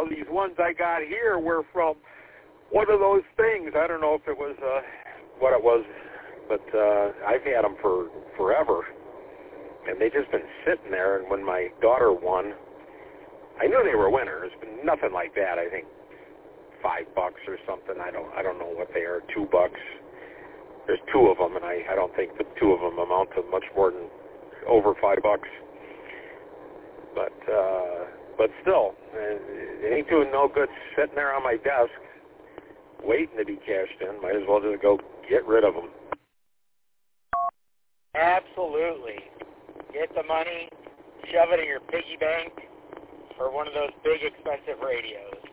Now, these ones I got here were from one of those things. I don't know if it was what it was, but I've had them for forever. And they just been sitting there, and when my daughter won, I knew they were winners, but nothing like that. I think $5 or something. I don't know what they are. $2. There's two of them, and I don't think the two of them amount to much more than over $5. But still, it ain't doing no good sitting there on my desk waiting to be cashed in. Might as well just go get rid of them. Absolutely. Get the money, shove it in your piggy bank for one of those big expensive radios.